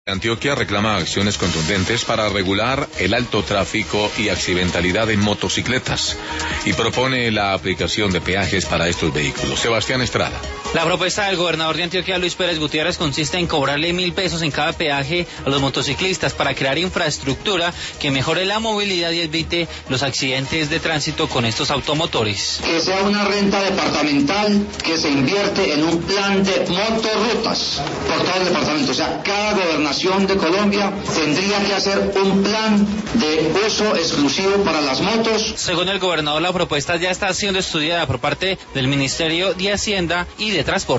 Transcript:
Antioquia reclama acciones contundentes para regular el alto tráfico y accidentalidad en motocicletas y propone la aplicación de peajes para estos vehículos. Sebastián Estrada. La propuesta del gobernador de Antioquia, Luis Pérez Gutiérrez, consiste en cobrarle 1.000 pesos en cada peaje a los motociclistas para crear infraestructura que mejore la movilidad y evite los accidentes de tránsito con estos automotores. Que sea una renta departamental que se invierte en un plan de motorrutas por todo el departamento. O sea, cada gobernación de Colombia tendría que hacer un plan de uso exclusivo para las motos. Según el gobernador, la propuesta ya está siendo estudiada por parte del Ministerio de Hacienda y de Transporte.